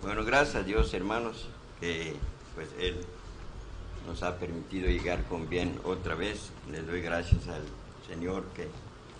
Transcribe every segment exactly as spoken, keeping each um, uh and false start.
Bueno, gracias a Dios, hermanos, que pues Él nos ha permitido llegar con bien otra vez. Les doy gracias al Señor que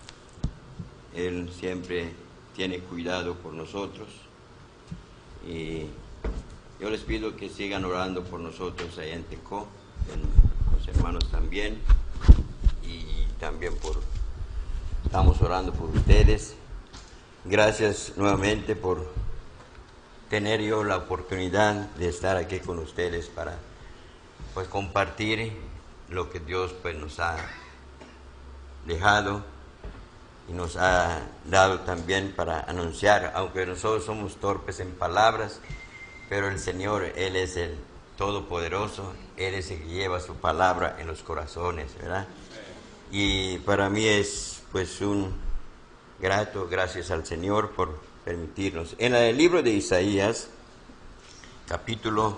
Él siempre tiene cuidado por nosotros. Y yo les pido que sigan orando por nosotros allá en Tecó, en los hermanos también, y también por, estamos orando por ustedes. Gracias nuevamente por tener yo la oportunidad de estar aquí con ustedes para pues compartir lo que Dios pues nos ha dejado y nos ha dado también para anunciar, aunque nosotros somos torpes en palabras, pero el Señor, Él es el Todopoderoso, Él es el que lleva su palabra en los corazones, ¿verdad? Y para mí es pues un grato, gracias al Señor por permitirnos. En el libro de Isaías, capítulo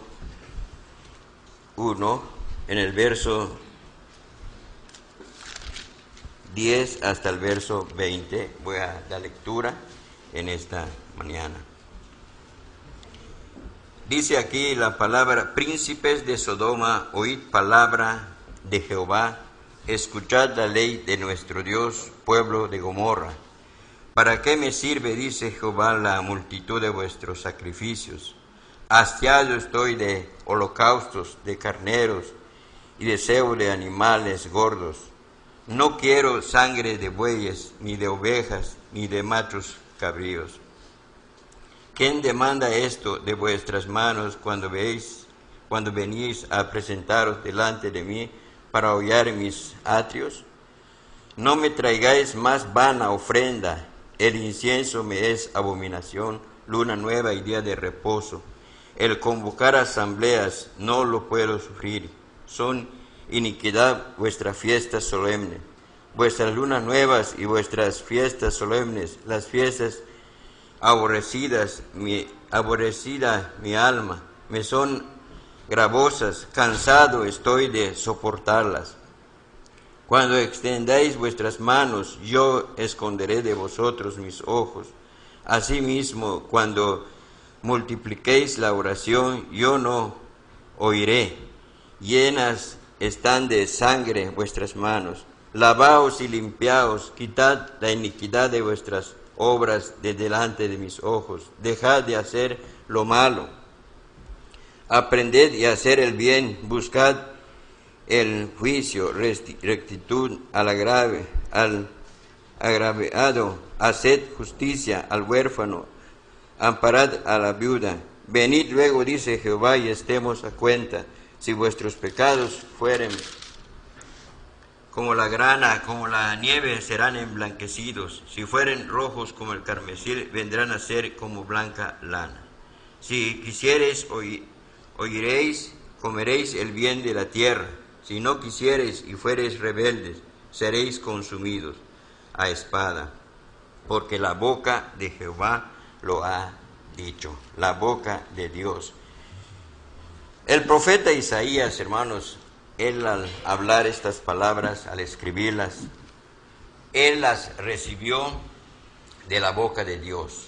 uno, en el verso diez hasta el verso veinte, voy a dar lectura en esta mañana. Dice aquí la palabra: príncipes de Sodoma, oíd palabra de Jehová, escuchad la ley de nuestro Dios, pueblo de Gomorra. ¿Para qué me sirve, dice Jehová, la multitud de vuestros sacrificios? Hastiado estoy de holocaustos, de carneros y de cebo de animales gordos. No quiero sangre de bueyes, ni de ovejas, ni de machos cabríos. ¿Quién demanda esto de vuestras manos cuando veis, cuando venís a presentaros delante de mí para hollar mis atrios? No me traigáis más vana ofrenda. El incienso me es abominación, luna nueva y día de reposo. El convocar asambleas no lo puedo sufrir. Son iniquidad vuestras fiestas solemnes, vuestras lunas nuevas y vuestras fiestas solemnes, las fiestas aborrecidas, mi, aborrecida mi alma, me son gravosas, cansado estoy de soportarlas. Cuando extendáis vuestras manos, yo esconderé de vosotros mis ojos. Asimismo, cuando multipliquéis la oración, yo no oiré. Llenas están de sangre vuestras manos. Lavaos y limpiaos, quitad la iniquidad de vuestras obras de delante de mis ojos. Dejad de hacer lo malo. Aprended y hacer el bien, buscad el juicio, rectitud al agrave, al agraviado, haced justicia al huérfano, amparad a la viuda. Venid luego, dice Jehová, y estemos a cuenta. Si vuestros pecados fueren como la grana, como la nieve, serán emblanquecidos. Si fueren rojos como el carmesí, vendrán a ser como blanca lana. Si quisiereis, oiréis, comeréis el bien de la tierra. Si no quisiereis y fuereis rebeldes, seréis consumidos a espada, porque la boca de Jehová lo ha dicho, la boca de Dios. El profeta Isaías, hermanos, él al hablar estas palabras, al escribirlas, él las recibió de la boca de Dios.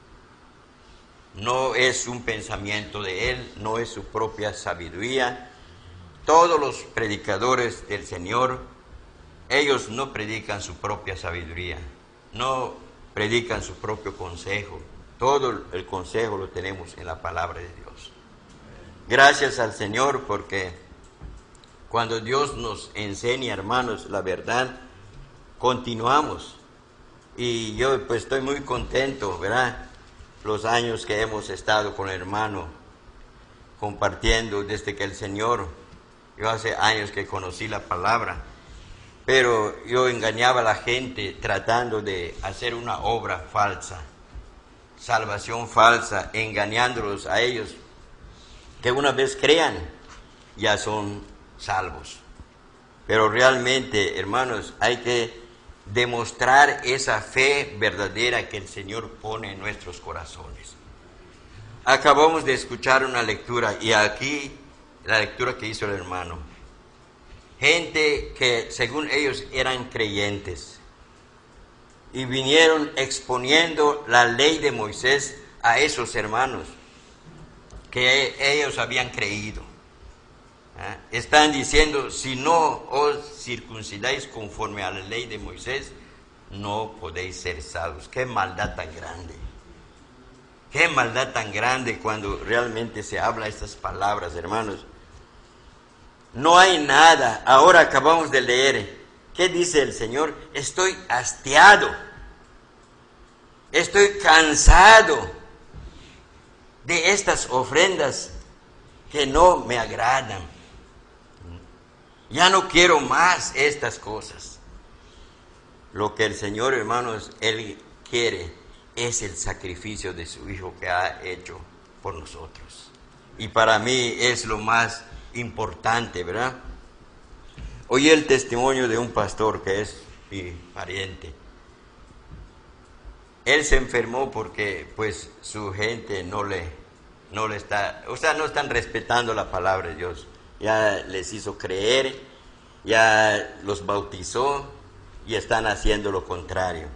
No es un pensamiento de él, no es su propia sabiduría. Todos los predicadores del Señor, ellos no predican su propia sabiduría, no predican su propio consejo. Todo el consejo lo tenemos en la palabra de Dios. Gracias al Señor, porque cuando Dios nos enseña, hermanos, la verdad, continuamos. Y yo pues estoy muy contento, ¿verdad? Los años que hemos estado con el hermano compartiendo desde que el Señor... Yo hace años que conocí la palabra, pero yo engañaba a la gente tratando de hacer una obra falsa, salvación falsa, engañándolos a ellos, que una vez crean, ya son salvos. Pero realmente, hermanos, hay que demostrar esa fe verdadera que el Señor pone en nuestros corazones. Acabamos de escuchar una lectura, y aquí la lectura que hizo el hermano. Gente que según ellos eran creyentes y vinieron exponiendo la ley de Moisés a esos hermanos. que ellos habían creído. ¿Eh? Están diciendo, si no os circuncidáis conforme a la ley de Moisés, no podéis ser salvos. Qué maldad tan grande. Qué maldad tan grande cuando realmente se habla estas palabras, hermanos. No hay nada. Ahora acabamos de leer. ¿Qué dice el Señor? Estoy hastiado. Estoy cansado de estas ofrendas que no me agradan. Ya no quiero más estas cosas. Lo que el Señor, hermanos, Él quiere es el sacrificio de su Hijo que ha hecho por nosotros. Y para mí es lo más importante, ¿verdad? Oí el testimonio de un pastor que es mi pariente. Él se enfermó porque pues su gente no le, no le está, o sea, no están respetando la palabra de Dios. Ya les hizo creer, ya los bautizó y están haciendo lo contrario.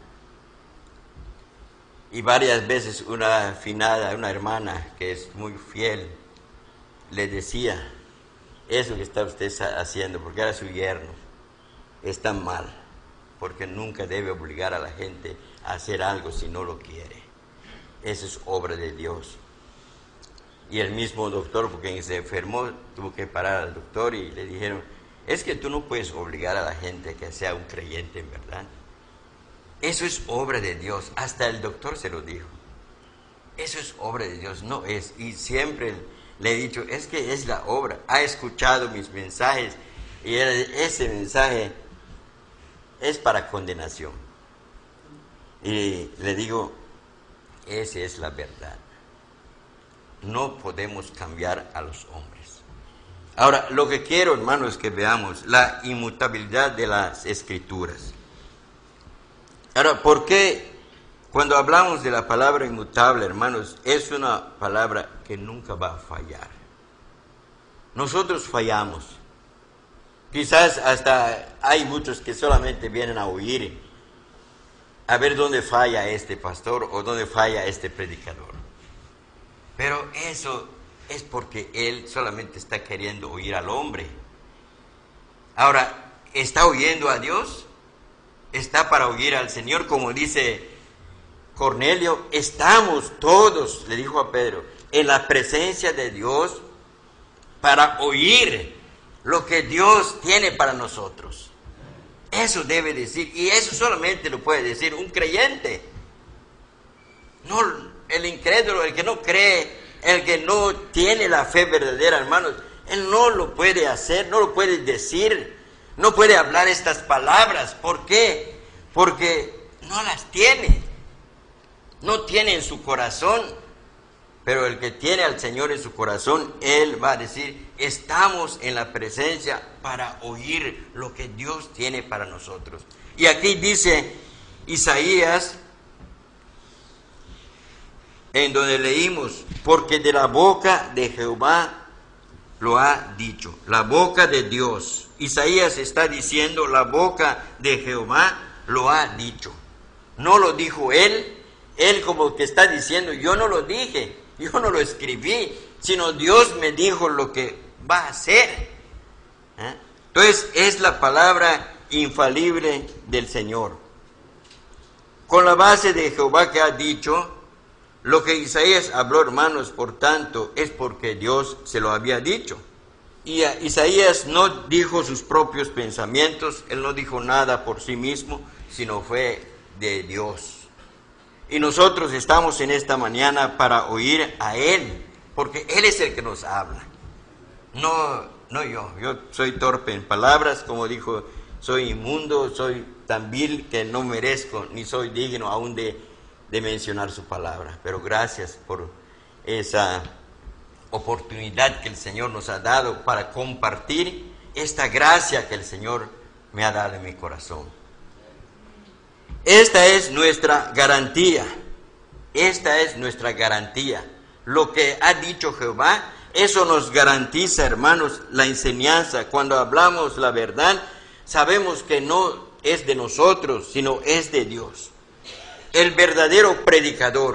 Y varias veces una finada, una hermana que es muy fiel, le decía, eso que está usted haciendo, porque era su yerno, está mal, porque nunca debe obligar a la gente a hacer algo si no lo quiere. Eso es obra de Dios. Y el mismo doctor, porque se enfermó, tuvo que parar al doctor y le dijeron, es que tú no puedes obligar a la gente que sea un creyente en verdad. Eso es obra de Dios. Hasta el doctor se lo dijo. Eso es obra de Dios, no es. Y siempre le he dicho, es que es la obra. Ha escuchado mis mensajes y ese mensaje es para condenación. Y le digo, esa es la verdad. No podemos cambiar a los hombres. Ahora, lo que quiero, hermanos, es que veamos la inmutabilidad de las Escrituras. Ahora, ¿por qué cuando hablamos de la palabra inmutable, hermanos, es una palabra que nunca va a fallar? Nosotros fallamos. Quizás hasta hay muchos que solamente vienen a oír, a ver dónde falla este pastor o dónde falla este predicador. Pero eso es porque él solamente está queriendo oír al hombre. Ahora, ¿está oyendo a Dios? ¿Está para oír al Señor? Como dice Cornelio, estamos todos, le dijo a Pedro, en la presencia de Dios para oír lo que Dios tiene para nosotros. Eso debe decir, y eso solamente lo puede decir un creyente. No el incrédulo, el que no cree, el que no tiene la fe verdadera, hermanos, él no lo puede hacer, no lo puede decir, no puede hablar estas palabras. ¿Por qué? Porque no las tiene, no tiene en su corazón. Pero el que tiene al Señor en su corazón, él va a decir, estamos en la presencia para oír lo que Dios tiene para nosotros. Y aquí dice Isaías, en donde leímos, porque de la boca de Jehová lo ha dicho, la boca de Dios. Isaías está diciendo, la boca de Jehová lo ha dicho. No lo dijo él, él como que está diciendo, yo no lo dije, yo no lo escribí, sino Dios me dijo lo que va a hacer. ¿Eh? Entonces es la palabra infalible del Señor. Con la base de Jehová que ha dicho, lo que Isaías habló, hermanos, por tanto, es porque Dios se lo había dicho. Y Isaías no dijo sus propios pensamientos, él no dijo nada por sí mismo, sino fue de Dios. Y nosotros estamos en esta mañana para oír a Él, porque Él es el que nos habla. No, no yo, yo soy torpe en palabras, como dijo, soy inmundo, soy tan vil que no merezco, ni soy digno aún de, de mencionar su palabra. Pero gracias por esa oportunidad que el Señor nos ha dado para compartir esta gracia que el Señor me ha dado en mi corazón. Esta es nuestra garantía, esta es nuestra garantía. Lo que ha dicho Jehová, eso nos garantiza, hermanos, la enseñanza. Cuando hablamos la verdad, sabemos que no es de nosotros, sino es de Dios. El verdadero predicador,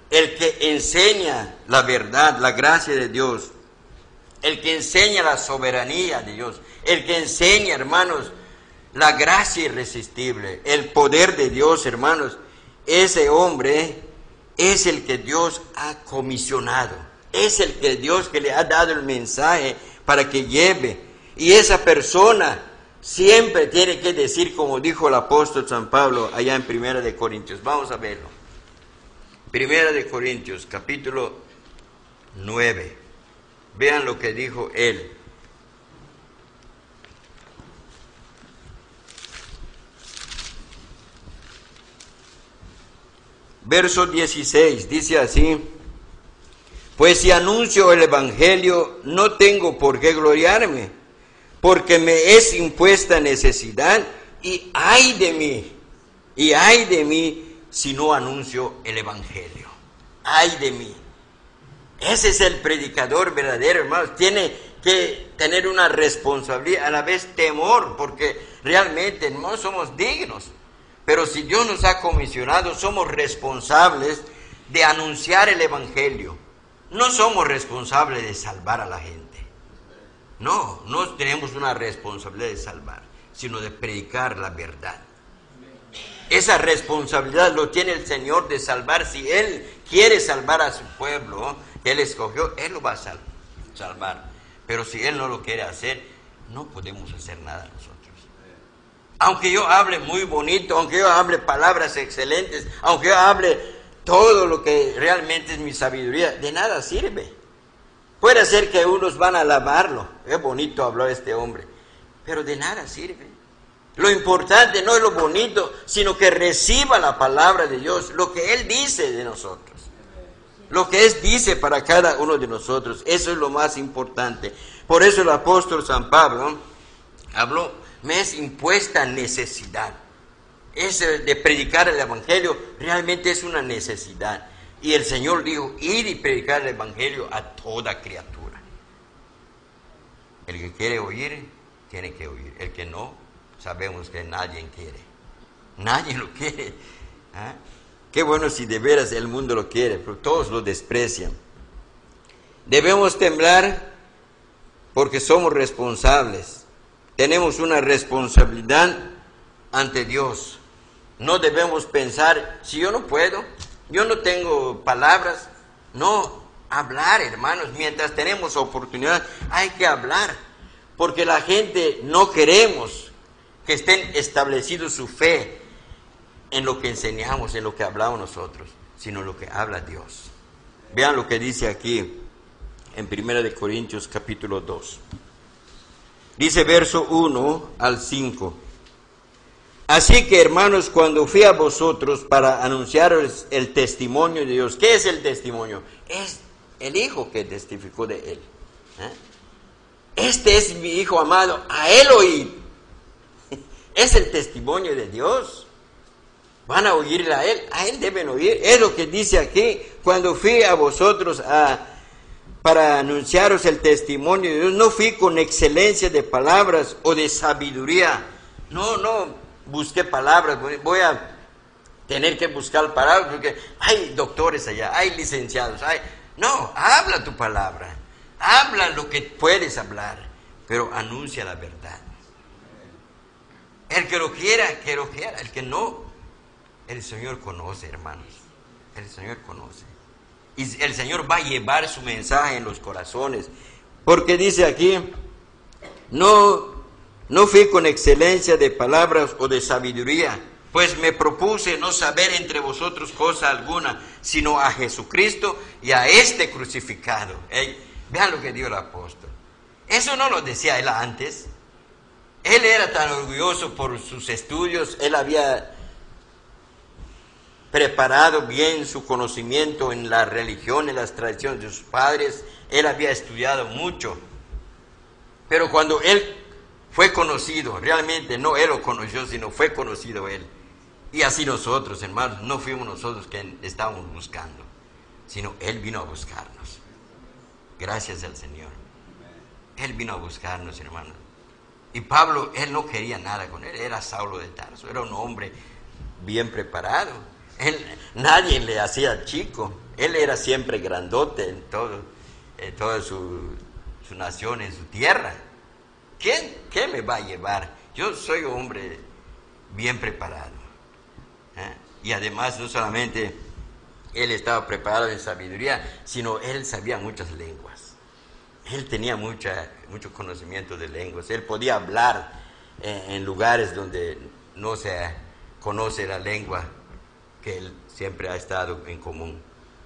el que enseña la verdad, la gracia de Dios, el que enseña la soberanía de Dios, el que enseña, hermanos, la gracia irresistible, el poder de Dios, hermanos, ese hombre es el que Dios ha comisionado, es el que Dios que le ha dado el mensaje para que lleve, y esa persona siempre tiene que decir, como dijo el apóstol San Pablo allá en Primera de Corintios. Vamos a verlo. Primera de Corintios, capítulo nueve. Vean lo que dijo él. Verso dieciséis, dice así: pues si anuncio el evangelio, no tengo por qué gloriarme, porque me es impuesta necesidad, y ay de mí, y ay de mí si no anuncio el evangelio. Ay de mí. Ese es el predicador verdadero, hermanos. Tiene que tener una responsabilidad, a la vez temor, porque realmente no somos dignos. Pero si Dios nos ha comisionado, somos responsables de anunciar el evangelio. No somos responsables de salvar a la gente. No, no tenemos una responsabilidad de salvar, sino de predicar la verdad. Esa responsabilidad lo tiene el Señor de salvar. Si Él quiere salvar a su pueblo que Él escogió, Él lo va a sal- salvar. Pero si Él no lo quiere hacer, no podemos hacer nada nosotros. Aunque yo hable muy bonito, aunque yo hable palabras excelentes, aunque yo hable todo lo que realmente es mi sabiduría, de nada sirve. Puede ser que unos van a alabarlo. Es bonito habló este hombre, pero de nada sirve. Lo importante no es lo bonito, sino que reciba la palabra de Dios, lo que Él dice de nosotros. Lo que Él dice para cada uno de nosotros, eso es lo más importante. Por eso el apóstol San Pablo habló: me es impuesta necesidad. Ese de predicar el evangelio realmente es una necesidad. Y el Señor dijo: ir y predicar el evangelio a toda criatura. El que quiere oír, tiene que oír. El que no, sabemos que nadie quiere. Nadie lo quiere. ¿Ah? Qué bueno si de veras el mundo lo quiere, pero todos lo desprecian. Debemos temblar porque somos responsables. Tenemos una responsabilidad ante Dios. No debemos pensar: si yo no puedo, yo no tengo palabras. No, hablar, hermanos, mientras tenemos oportunidad, hay que hablar. Porque la gente no queremos que estén establecidos su fe en lo que enseñamos, en lo que hablamos nosotros, sino en lo que habla Dios. Vean lo que dice aquí en Primera de Corintios capítulo dos. Dice verso uno al cinco. Así que, hermanos, cuando fui a vosotros para anunciaros el testimonio de Dios. ¿Qué es el testimonio? Es el Hijo que testificó de Él. ¿Eh? Este es mi Hijo amado, a Él oíd. Es el testimonio de Dios. Van a oírle a Él, a Él deben oír. Es lo que dice aquí: cuando fui a vosotros a, para anunciaros el testimonio de Dios, no fui con excelencia de palabras o de sabiduría. No, no busqué palabras, voy a tener que buscar palabras porque hay doctores allá, hay licenciados, hay... No, habla tu palabra, habla lo que puedes hablar, pero anuncia la verdad. El que lo quiera, que lo quiera, el que no, el Señor conoce, hermanos, el Señor conoce. Y el Señor va a llevar su mensaje en los corazones, porque dice aquí: no... No fui con excelencia de palabras o de sabiduría, pues me propuse no saber entre vosotros cosa alguna, sino a Jesucristo y a este crucificado. Hey, vean lo que dijo el apóstol. Eso no lo decía él antes. Él era tan orgulloso por sus estudios, él había preparado bien su conocimiento en la religión, en las tradiciones de sus padres, él había estudiado mucho. Pero cuando él fue conocido, realmente no él lo conoció, sino fue conocido él. Y así nosotros, hermanos, no fuimos nosotros que estábamos buscando, sino Él vino a buscarnos. Gracias al Señor. Él vino a buscarnos, hermanos. Y Pablo, él no quería nada con él, era Saulo de Tarso, era un hombre bien preparado. Él, nadie le hacía chico, Él era siempre grandote en, todo, en toda su, su nación, en su tierra. ¿Quién, ¿Qué me va a llevar? Yo soy un hombre bien preparado. ¿eh? Y además no solamente él estaba preparado en sabiduría, sino él sabía muchas lenguas. Él tenía mucha, mucho conocimiento de lenguas. Él podía hablar en, en lugares donde no se conoce la lengua que él siempre ha estado en común.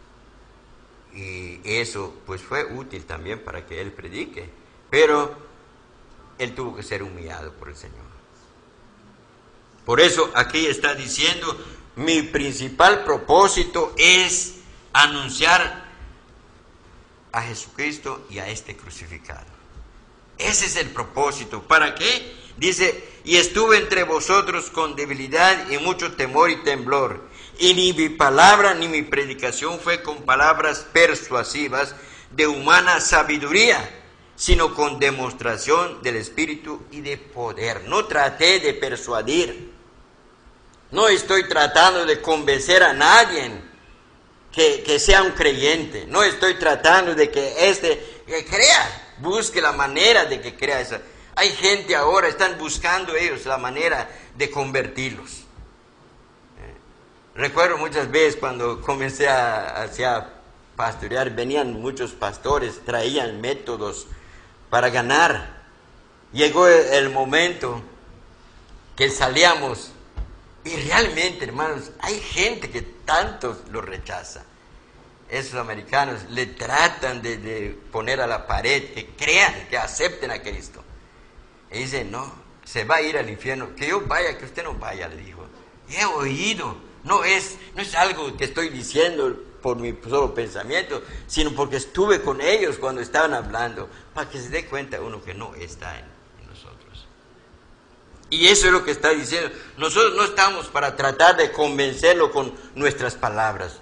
Y eso pues fue útil también para que él predique. Pero él tuvo que ser humillado por el Señor. Por eso aquí está diciendo, mi principal propósito es anunciar a Jesucristo y a este crucificado. Ese es el propósito. ¿Para qué? Dice, y estuve entre vosotros con debilidad y mucho temor y temblor. Y ni mi palabra ni mi predicación fue con palabras persuasivas de humana sabiduría, sino con demostración del Espíritu y de poder. No traté de persuadir. No estoy tratando de convencer a nadie que, que sea un creyente. No estoy tratando de que este que crea, busque la manera de que crea eso. Hay gente ahora, están buscando ellos la manera de convertirlos. Eh, recuerdo muchas veces cuando comencé a, a pastorear, venían muchos pastores, traían métodos para ganar. Llegó el, el momento que salíamos. Y realmente, hermanos, hay gente que tanto lo rechaza. Esos americanos le tratan de, de poner a la pared, que crean, que acepten a Cristo. Y dicen, no, se va a ir al infierno. Que yo vaya, que usted no vaya, le dijo. He oído, no es, no es algo que estoy diciendo por mi solo pensamiento, sino porque estuve con ellos cuando estaban hablando, para que se dé cuenta uno que no está en Y eso es lo que está diciendo. Nosotros no estamos para tratar de convencerlo con nuestras palabras.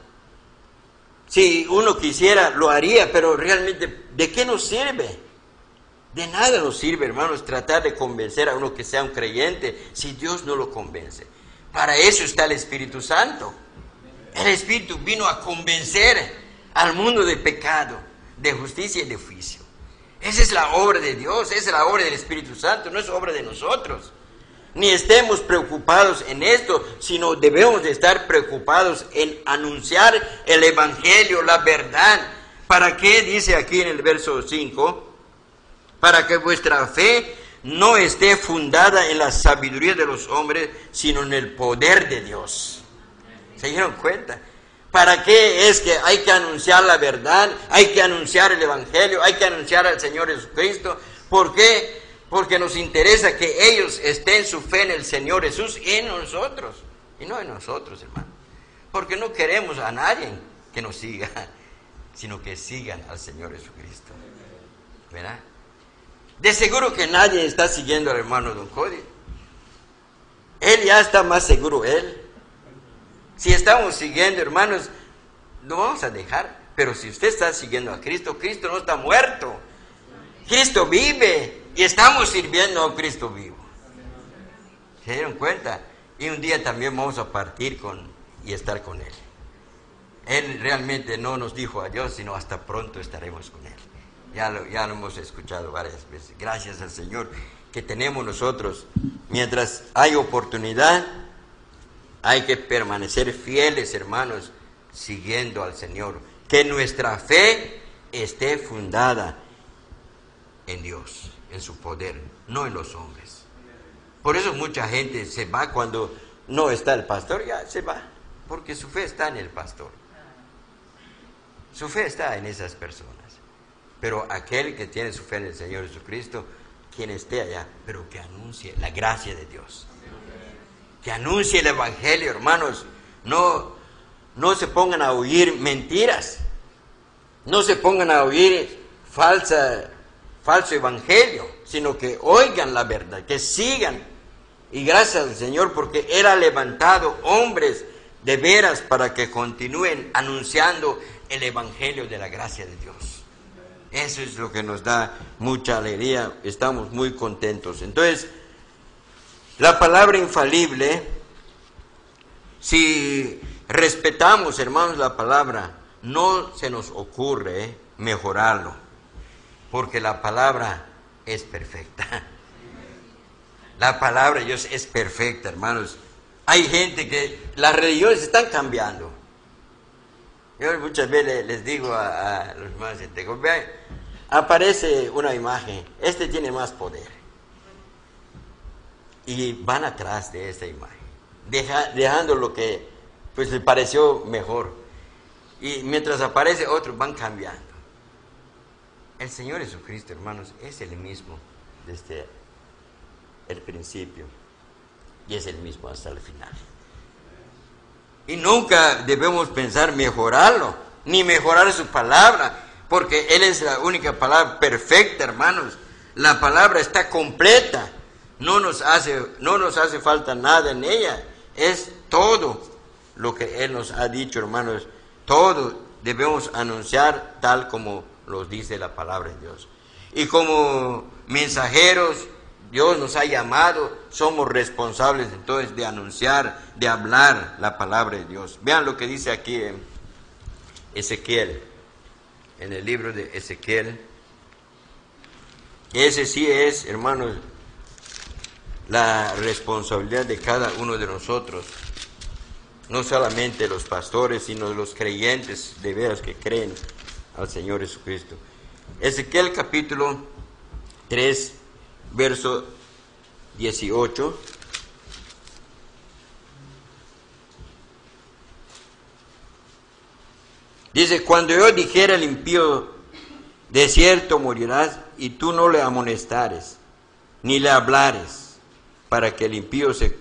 Si uno quisiera, lo haría, pero realmente, ¿de qué nos sirve? De nada nos sirve, hermanos, tratar de convencer a uno que sea un creyente si Dios no lo convence. Para eso está el Espíritu Santo. El Espíritu vino a convencer al mundo de pecado, de justicia y de juicio. Esa es la obra de Dios, esa es la obra del Espíritu Santo, no es obra de nosotros. Ni estemos preocupados en esto, sino debemos de estar preocupados en anunciar el Evangelio, la verdad. ¿Para qué? Dice aquí en el verso cinco, para que vuestra fe no esté fundada en la sabiduría de los hombres, sino en el poder de Dios. ¿Se dieron cuenta? ¿Para qué es que hay que anunciar la verdad? Hay que anunciar el Evangelio, hay que anunciar al Señor Jesucristo. ¿Por qué? Porque nos interesa que ellos estén su fe en el Señor Jesús y en nosotros. Y no en nosotros, hermano. Porque no queremos a nadie que nos siga, sino que sigan al Señor Jesucristo. ¿Verdad? De seguro que nadie está siguiendo al hermano Don Cody. Él ya está más seguro, él. Si estamos siguiendo, hermanos, no vamos a dejar. Pero si usted está siguiendo a Cristo, Cristo no está muerto. Cristo vive. Y estamos sirviendo a un Cristo vivo. ¿Se dieron cuenta? Y un día también vamos a partir con y estar con Él. Él realmente no nos dijo adiós, sino hasta pronto estaremos con Él. Ya lo, ya lo hemos escuchado varias veces. Gracias al Señor que tenemos nosotros. Mientras hay oportunidad, hay que permanecer fieles, hermanos, siguiendo al Señor. Que nuestra fe esté fundada en Dios, en su poder, no en los hombres. Por eso mucha gente se va cuando no está el pastor, ya se va, porque su fe está en el pastor. Su fe está en esas personas. Pero aquel que tiene su fe en el Señor Jesucristo, quien esté allá, pero que anuncie la gracia de Dios. Que anuncie el Evangelio, hermanos. No, no se pongan a oír mentiras. No se pongan a oír falsa falso evangelio, sino que oigan la verdad, que sigan. Y gracias al Señor, porque Él ha levantado hombres de veras para que continúen anunciando el evangelio de la gracia de Dios. Eso es lo que nos da mucha alegría, estamos muy contentos. Entonces, la palabra infalible, si respetamos, hermanos, la palabra, no se nos ocurre mejorarlo, porque la palabra es perfecta. La palabra de Dios es perfecta, hermanos. Hay gente que las religiones están cambiando. Yo muchas veces les digo a, a los hermanos, vean, aparece una imagen, este tiene más poder. Y van atrás de esa imagen, deja, dejando lo que pues les pareció mejor. Y mientras aparece otro, van cambiando. El Señor Jesucristo, hermanos, es el mismo desde el principio y es el mismo hasta el final. Y nunca debemos pensar mejorarlo, ni mejorar su palabra, porque Él es la única palabra perfecta, hermanos. La palabra está completa, no nos hace, no nos hace falta nada en ella. Es todo lo que Él nos ha dicho, hermanos. Todo debemos anunciar tal como nos dice la palabra de Dios. Y como mensajeros, Dios nos ha llamado, somos responsables entonces de anunciar, de hablar la palabra de Dios. Vean lo que dice aquí en Ezequiel, en el libro de Ezequiel. Ese sí es, hermanos, la responsabilidad de cada uno de nosotros, no solamente los pastores, sino los creyentes de veras que creen al Señor Jesucristo. Ezequiel capítulo tres, verso dieciocho. Dice: cuando yo dijera al impío, de cierto morirás, y tú no le amonestares, ni le hablares, para que el impío se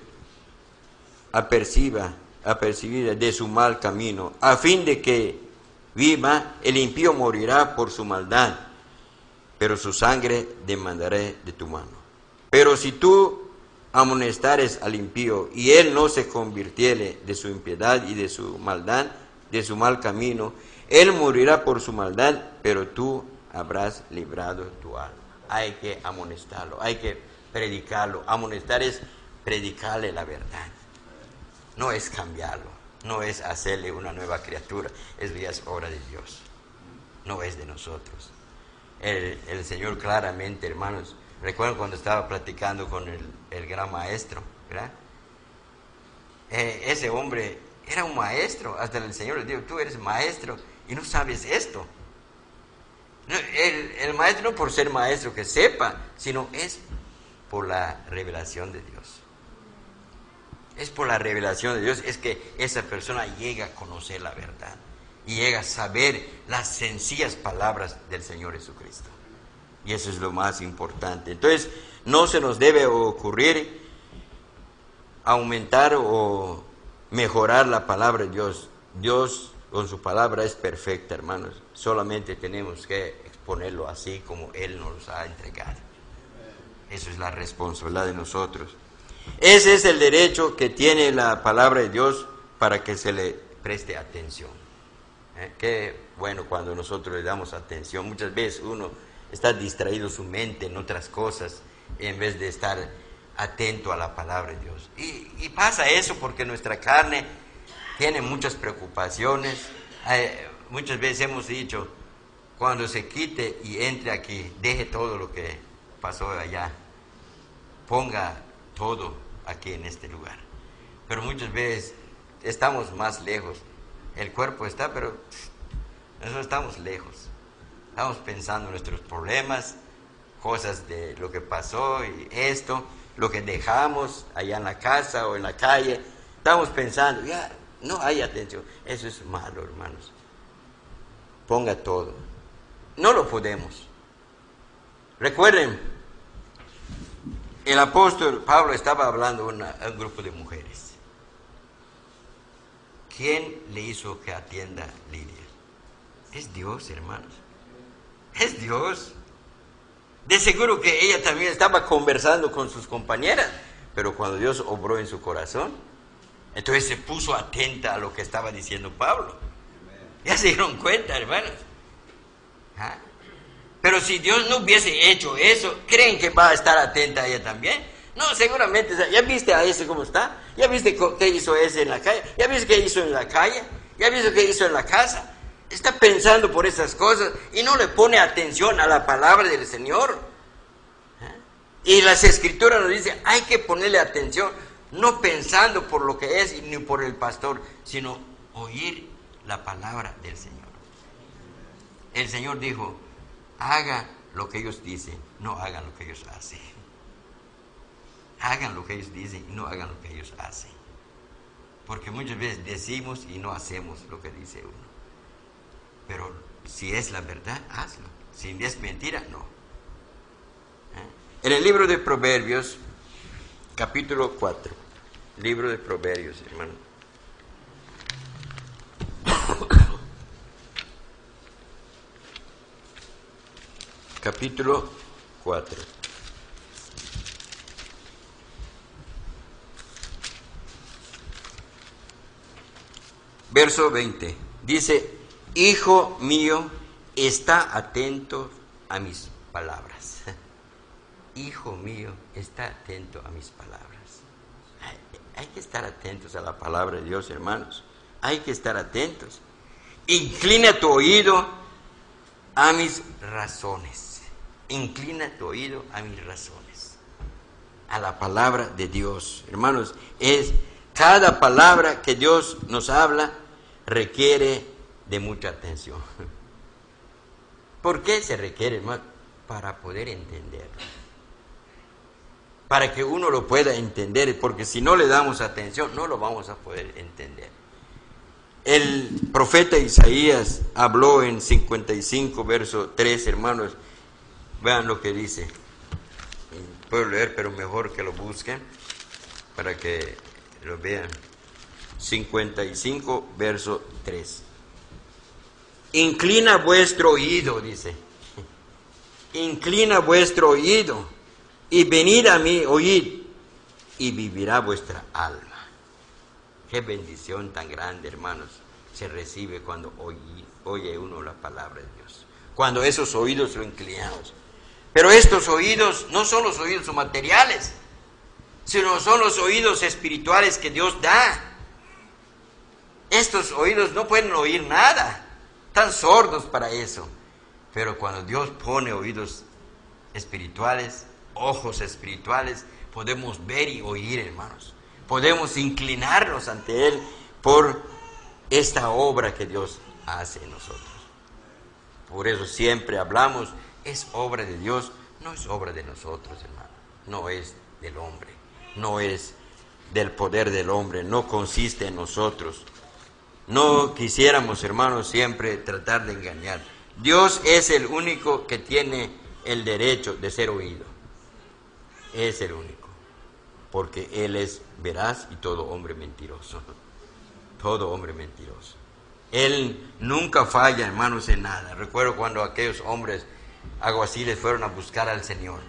aperciba, apercibiera de su mal camino, a fin de que viva, el impío morirá por su maldad, pero su sangre demandaré de tu mano. Pero si tú amonestares al impío, y él no se convirtiere de su impiedad y de su maldad, de su mal camino, él morirá por su maldad, pero tú habrás librado tu alma. Hay que amonestarlo, hay que predicarlo. Amonestar es predicarle la verdad, no es cambiarlo, no es hacerle una nueva criatura. Eso ya es obra de Dios, no es de nosotros. El, el Señor claramente, hermanos, recuerdo cuando estaba platicando con el, el gran maestro, ¿verdad? Eh, ese hombre era un maestro, hasta el Señor le dijo: tú eres maestro y no sabes esto. No, el, el maestro no por ser maestro que sepa, sino es por la revelación de Dios. Es por la revelación de Dios, es que esa persona llega a conocer la verdad y llega a saber las sencillas palabras del Señor Jesucristo. Y eso es lo más importante. Entonces, no se nos debe ocurrir aumentar o mejorar la palabra de Dios. Dios con su palabra es perfecta, hermanos. Solamente tenemos que exponerlo así como Él nos ha entregado. Eso es la responsabilidad de nosotros. Ese es el derecho que tiene la palabra de Dios para que se le preste atención. ¿Eh? Qué bueno cuando nosotros le damos atención. Muchas veces uno está distraído su mente en otras cosas en vez de estar atento a la palabra de Dios. Y, y pasa eso porque nuestra carne tiene muchas preocupaciones. Eh, muchas veces hemos dicho: cuando se quite y entre aquí, deje todo lo que pasó allá, ponga todo aquí en este lugar. Pero muchas veces estamos más lejos. El cuerpo está, pero nosotros estamos lejos. Estamos pensando en nuestros problemas, cosas de lo que pasó y esto, lo que dejamos allá en la casa o en la calle. Estamos pensando, ya no hay atención. Eso es malo, hermanos. Ponga todo. No lo podemos. Recuerden, el apóstol Pablo estaba hablando a, una, a un grupo de mujeres. ¿Quién le hizo que atienda a Lidia? Es Dios, hermanos. Es Dios. De seguro que ella también estaba conversando con sus compañeras, pero cuando Dios obró en su corazón, entonces se puso atenta a lo que estaba diciendo Pablo. Ya se dieron cuenta, hermanos. ¿Ah? Pero si Dios no hubiese hecho eso, ¿creen que va a estar atenta a ella también? No, seguramente. ¿Ya viste a ese cómo está? ¿Ya viste qué hizo ese en la calle? ¿Ya viste qué hizo en la calle? ¿Ya viste qué hizo en la casa? está pensando por esas cosas y no le pone atención a la palabra del Señor. ¿Eh? Y las Escrituras nos dicen, hay que ponerle atención, no pensando por lo que es ni por el pastor, sino oír la palabra del Señor. El Señor dijo, haga lo que ellos dicen, no hagan lo que ellos hacen. Hagan lo que ellos dicen y no hagan lo que ellos hacen. Porque muchas veces decimos y no hacemos lo que dice uno. Pero si es la verdad, hazlo. Si es mentira, no. ¿Eh? En el libro de Proverbios, capítulo cuatro, libro de Proverbios, hermano. Capítulo cuatro. Verso veinte. Dice, hijo mío, está atento a mis palabras. Hijo mío, está atento a mis palabras. Hay, hay que estar atentos a la palabra de Dios, hermanos. Hay que estar atentos. Inclina tu oído a mis razones. Inclina tu oído a mis razones. A la palabra de Dios. Hermanos, es cada palabra que Dios nos habla requiere de mucha atención. ¿Por qué se requiere, hermano? Para poder entenderlo. Para que uno lo pueda entender, porque si no le damos atención, no lo vamos a poder entender. El profeta Isaías habló en cincuenta y cinco, verso tres, hermanos. Vean lo que dice. Puedo leer, pero mejor que lo busquen para que lo vean. cincuenta y cinco, verso tres. Inclina vuestro oído, dice. Inclina vuestro oído y venid a mí, oíd, y vivirá vuestra alma. Qué bendición tan grande, hermanos, se recibe cuando oye, oye uno la palabra de Dios. Cuando esos oídos son inclinados. Pero estos oídos no son los oídos materiales, sino son los oídos espirituales que Dios da. Estos oídos no pueden oír nada, están sordos para eso. Pero cuando Dios pone oídos espirituales, ojos espirituales, podemos ver y oír, hermanos. Podemos inclinarnos ante Él por esta obra que Dios hace en nosotros. Por eso siempre hablamos, es obra de Dios, no es obra de nosotros, hermano. No es del hombre, no es del poder del hombre, no consiste en nosotros. No quisiéramos, hermanos, siempre tratar de engañar. Dios es el único que tiene el derecho de ser oído. Es el único. Porque Él es veraz y todo hombre mentiroso. Todo hombre mentiroso. Él nunca falla, hermanos, en nada. Recuerdo cuando aquellos hombres alguaciles fueron a buscar al Señor.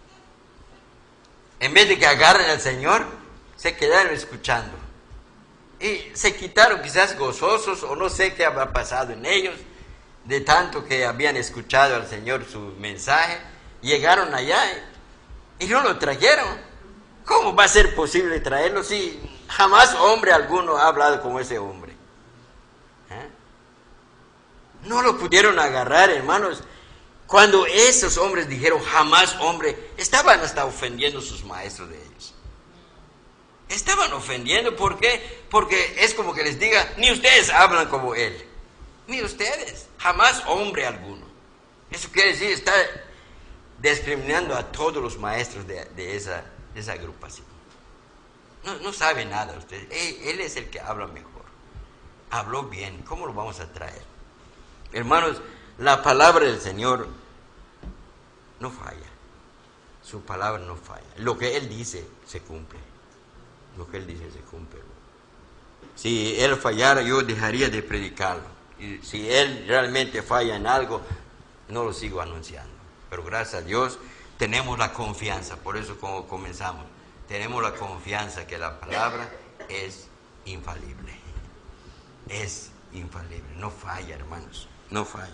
En vez de que agarren al Señor, se quedaron escuchando. Y se quitaron quizás gozosos, o no sé qué habrá pasado en ellos, de tanto que habían escuchado al Señor su mensaje. Llegaron allá y, y no lo trajeron. ¿Cómo va a ser posible traerlo si jamás hombre alguno ha hablado como ese hombre? ¿Eh? No lo pudieron agarrar, hermanos. Cuando esos hombres dijeron jamás hombre, estaban hasta ofendiendo a sus maestros de ellos. Estaban ofendiendo, ¿por qué? Porque es como que les diga, ni ustedes hablan como él. Ni ustedes, jamás hombre alguno. Eso quiere decir, está discriminando a todos los maestros de, de, esa, de esa agrupación. No, no sabe nada ustedes. Él, él es el que habla mejor. Habló bien, ¿cómo lo vamos a traer? Hermanos, la palabra del Señor no falla. Su palabra no falla. Lo que Él dice se cumple. Lo que Él dice se cumple. Si Él fallara, yo dejaría de predicarlo. Y si Él realmente falla en algo, no lo sigo anunciando. Pero gracias a Dios tenemos la confianza. Por eso como comenzamos, tenemos la confianza que la palabra es infalible. Es infalible. No falla, hermanos. No falla.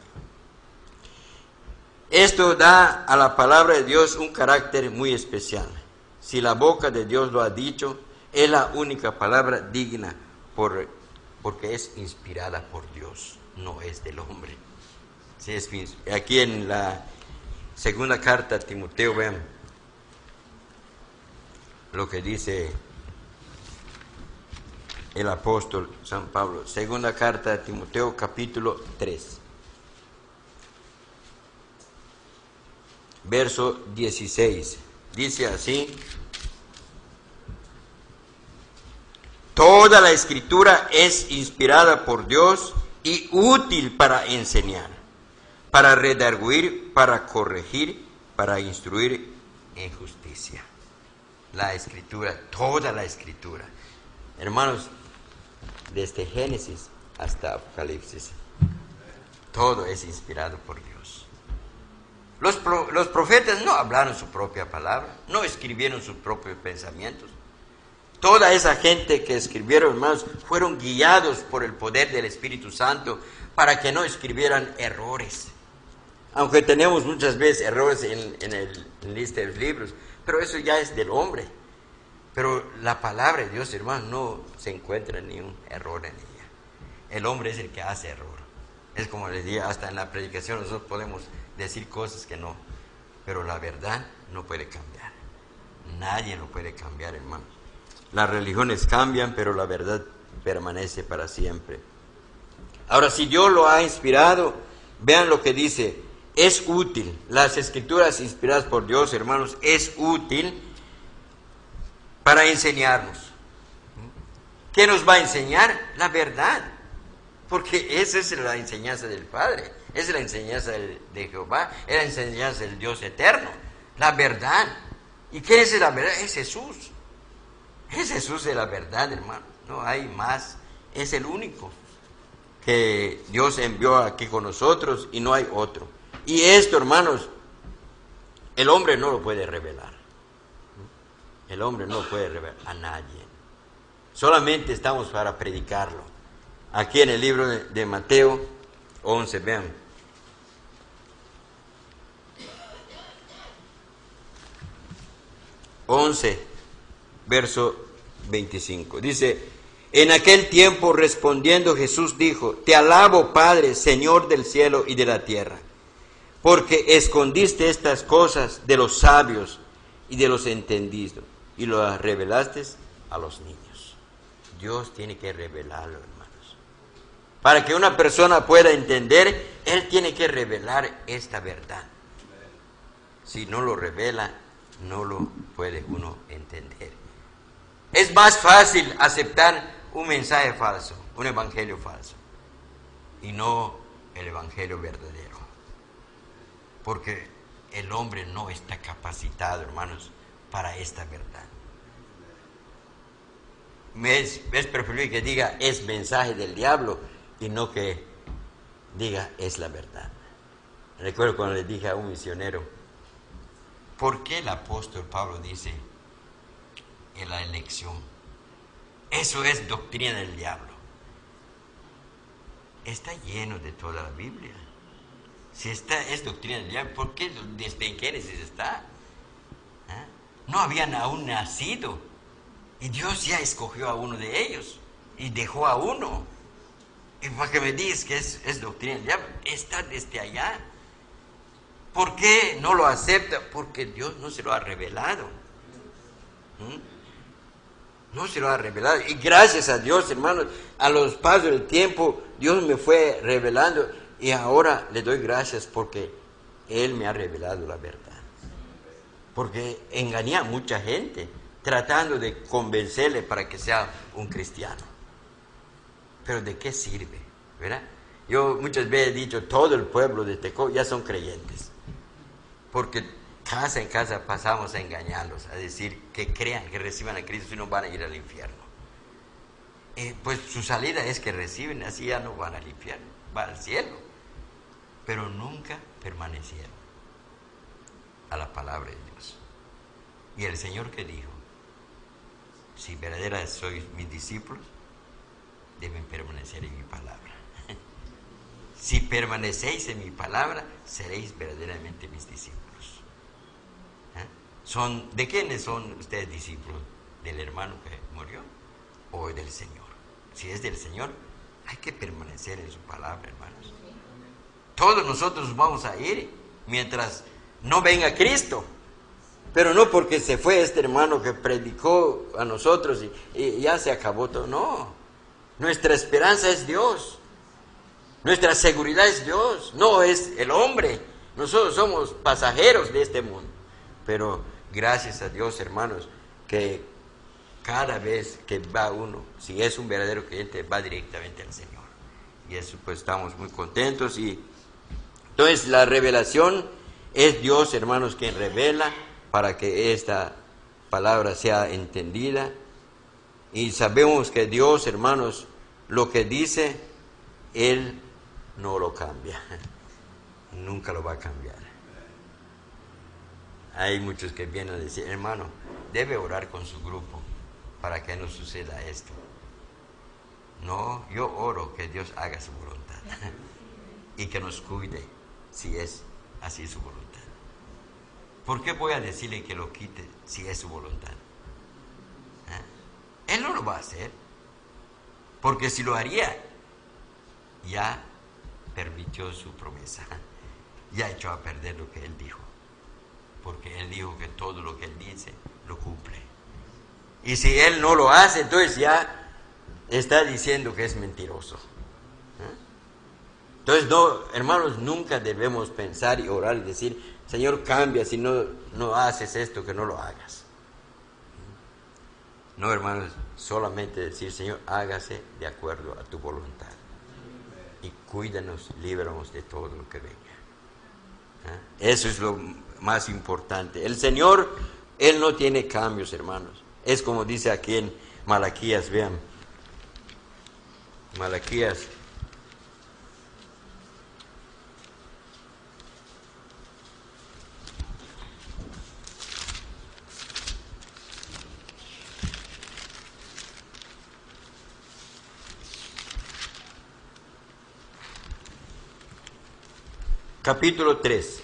Esto da a la palabra de Dios un carácter muy especial. Si la boca de Dios lo ha dicho, es la única palabra digna por, porque es inspirada por Dios. no es del hombre. Sí, es, aquí en la segunda carta a Timoteo, vean lo que dice el apóstol San Pablo. Segunda carta a Timoteo, capítulo tres. Verso dieciséis. Dice así: toda la escritura es inspirada por Dios y útil para enseñar, para redarguir, para corregir, para instruir en justicia. La escritura, toda la escritura. Hermanos, desde Génesis hasta Apocalipsis, todo es inspirado por Dios. Los, pro, los profetas no hablaron su propia palabra, no escribieron sus propios pensamientos. Toda esa gente que escribieron, hermanos, fueron guiados por el poder del Espíritu Santo para que no escribieran errores. Aunque tenemos muchas veces errores en, en el en lista de los libros, pero eso ya es del hombre. Pero la palabra de Dios, hermanos, no se encuentra ni un error en ella. El hombre es el que hace error. Es como les dije, hasta en la predicación nosotros podemos decir cosas que no, pero la verdad no puede cambiar. Nadie lo puede cambiar, hermano. Las religiones cambian, pero la verdad permanece para siempre. Ahora, si Dios lo ha inspirado, vean lo que dice: es útil. Las escrituras inspiradas por Dios, hermanos, es útil para enseñarnos. ¿Qué nos va a enseñar? La verdad. Porque esa es la enseñanza del Padre, esa es la enseñanza de Jehová, es la enseñanza del Dios eterno, la verdad. ¿Y qué es la verdad? Es Jesús. Es Jesús de la verdad, hermano. No hay más. Es el único que Dios envió aquí con nosotros y no hay otro. Y esto, hermanos, el hombre no lo puede revelar. El hombre no puede revelar a nadie. Solamente estamos para predicarlo. Aquí en el libro de, de Mateo once, vean. once, verso veinticinco. Dice: en aquel tiempo respondiendo Jesús dijo: te alabo, Padre, Señor del cielo y de la tierra, porque escondiste estas cosas de los sabios y de los entendidos y lo revelaste a los niños. Dios tiene que revelarlo, hermanos. Para que una persona pueda entender, Él tiene que revelar esta verdad. Si no lo revela, no lo puede uno entender. Es más fácil aceptar un mensaje falso, un evangelio falso, y no el evangelio verdadero. Porque el hombre no está capacitado, hermanos, para esta verdad. Es, es preferible que diga es mensaje del diablo y no que diga es la verdad. Recuerdo cuando le dije a un misionero: ¿por qué el apóstol Pablo dice en la elección? Eso es doctrina del diablo. Está lleno de toda la Biblia. Si está, es doctrina del diablo, ¿por qué desde en Génesis está? ¿Eh? No habían aún nacido y Dios ya escogió a uno de ellos y dejó a uno. Y para que me digas que es, es doctrina del diablo, está desde allá. ¿Por qué no lo acepta? Porque Dios no se lo ha revelado. ¿Mm? No se lo ha revelado. Y gracias a Dios, hermanos, a los pasos del tiempo, Dios me fue revelando. Y ahora le doy gracias porque Él me ha revelado la verdad. Porque engañé a mucha gente tratando de convencerle para que sea un cristiano. Pero ¿de qué sirve? ¿Verdad? Yo muchas veces he dicho, todo el pueblo de Tecó ya son creyentes. Porque casa en casa pasamos a engañarlos, a decir que crean, que reciban a Cristo, si no van a ir al infierno. Eh, pues su salida es que reciben, así ya no van al infierno, van al cielo. Pero nunca permanecieron a la palabra de Dios. Y el Señor que dijo: si verdaderas sois mis discípulos, deben permanecer en mi palabra. Si permanecéis en mi palabra, seréis verdaderamente mis discípulos. ¿Eh? Son, ¿de quiénes son ustedes discípulos? ¿Del hermano que murió o del Señor? Si es del Señor, Hay que permanecer en su palabra, hermanos. Todos nosotros vamos a ir mientras no venga Cristo. Pero no porque se fue este hermano que predicó a nosotros y, y ya se acabó todo. No. Nuestra esperanza es Dios. Nuestra seguridad es Dios. No es el hombre. Nosotros somos pasajeros de este mundo. Pero gracias a Dios, hermanos, que cada vez que va uno, si es un verdadero creyente, va directamente al Señor. Y eso pues estamos muy contentos. Y entonces la revelación es Dios, hermanos, quien revela para que esta palabra sea entendida. Y sabemos que Dios, hermanos, lo que dice, Él no lo cambia. Nunca lo va a cambiar. Hay muchos que vienen a decir, hermano, debe orar con su grupo para que no suceda esto. No, yo oro que Dios haga su voluntad y que nos cuide si es así su voluntad. ¿Por qué voy a decirle que lo quite si es su voluntad? ¿Eh? Él no lo va a hacer, porque si lo haría, ya permitió su promesa, ya echó a perder lo que Él dijo, porque Él dijo que todo lo que Él dice, lo cumple. Y si Él no lo hace, entonces ya está diciendo que es mentiroso. ¿Eh? Entonces, no, hermanos, nunca debemos pensar y orar y decir, Señor, cambia, si no, no haces esto, que no lo hagas. No, hermanos, solamente decir, Señor, hágase de acuerdo a tu voluntad. Y cuídanos, líbranos de todo lo que venga. ¿Eh? Eso es lo más importante. El Señor, Él no tiene cambios, hermanos. Es como dice aquí en Malaquías, vean. Malaquías. Capítulo tres.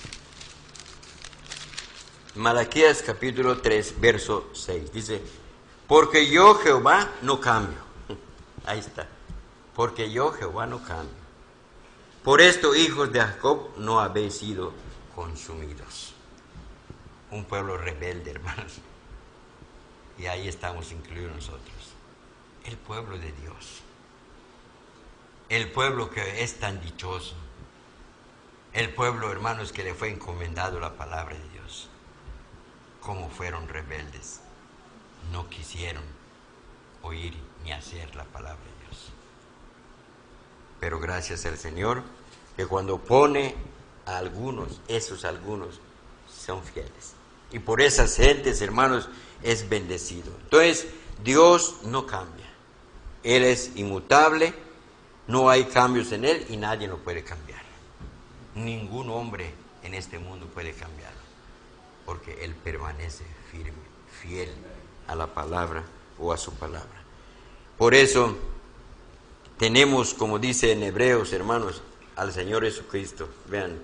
Malaquías capítulo tres, verso seis. Dice, porque yo Jehová no cambio. Ahí está. Porque yo Jehová no cambio. Por esto, hijos de Jacob, no habéis sido consumidos. Un pueblo rebelde, hermanos. Y ahí estamos incluidos nosotros. El pueblo de Dios. El pueblo que es tan dichoso. El pueblo, hermanos, que le fue encomendado la palabra de Dios. Como fueron rebeldes. No quisieron oír ni hacer la palabra de Dios. Pero gracias al Señor, que cuando pone a algunos, esos algunos son fieles. Y por esas gentes, hermanos, es bendecido. Entonces, Dios no cambia. Él es inmutable, no hay cambios en Él y nadie lo puede cambiar. Ningún hombre en este mundo puede cambiarlo, porque Él permanece firme, fiel a la palabra o a su palabra. Por eso tenemos, como dice en Hebreos, hermanos, al Señor Jesucristo. Vean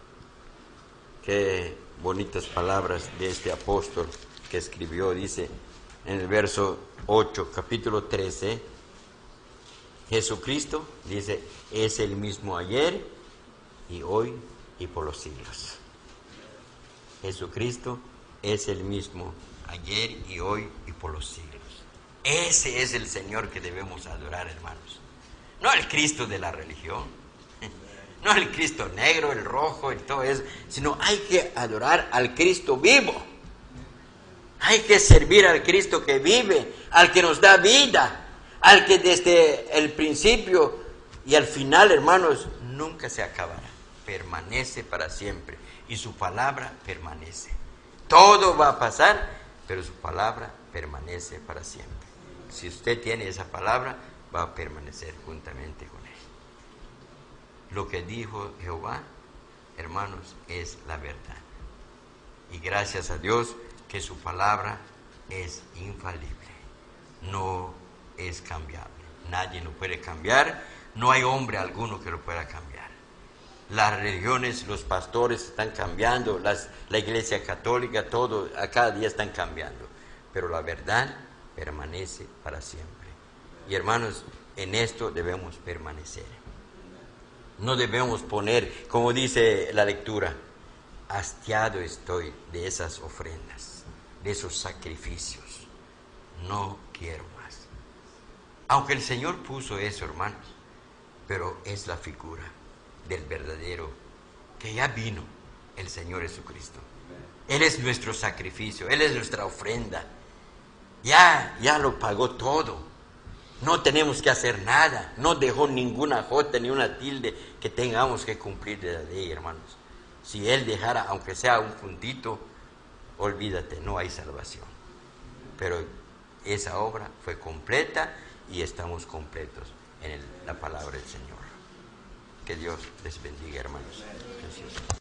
qué bonitas palabras de este apóstol que escribió. Dice en el verso ocho, capítulo trece, Jesucristo, dice, es el mismo ayer y hoy y por los siglos. Jesucristo es el mismo ayer y hoy y por los siglos. Ese es el Señor que debemos adorar, hermanos. No el Cristo de la religión, no el Cristo negro, el rojo, y todo eso, sino hay que adorar al Cristo vivo. Hay que servir al Cristo que vive, al que nos da vida, al que desde el principio y al final, hermanos, nunca se acabará. Permanece para siempre y su palabra permanece. Todo va a pasar, pero su palabra permanece para siempre. Si usted tiene esa palabra, va a permanecer juntamente con Él. Lo que dijo Jehová, hermanos, es la verdad. Y gracias a Dios que su palabra es infalible, no es cambiable. Nadie lo puede cambiar, no hay hombre alguno que lo pueda cambiar. Las religiones, los pastores están cambiando, las, la iglesia católica, todo, a cada día están cambiando. Pero la verdad permanece para siempre. Y hermanos, En esto debemos permanecer. No debemos poner, como dice la lectura, hastiado estoy de esas ofrendas, de esos sacrificios. No quiero más. Aunque el Señor puso eso, hermanos, pero es la figura del verdadero, que ya vino el Señor Jesucristo. Él es nuestro sacrificio, Él es nuestra ofrenda. Ya, ya lo pagó todo. No tenemos que hacer nada. No dejó ninguna jota ni una tilde que tengamos que cumplir de la ley, hermanos. Si Él dejara, aunque sea un puntito, olvídate, no hay salvación. Pero esa obra fue completa y estamos completos en el, la palabra del Señor. Que Dios les bendiga, hermanos. Gracias.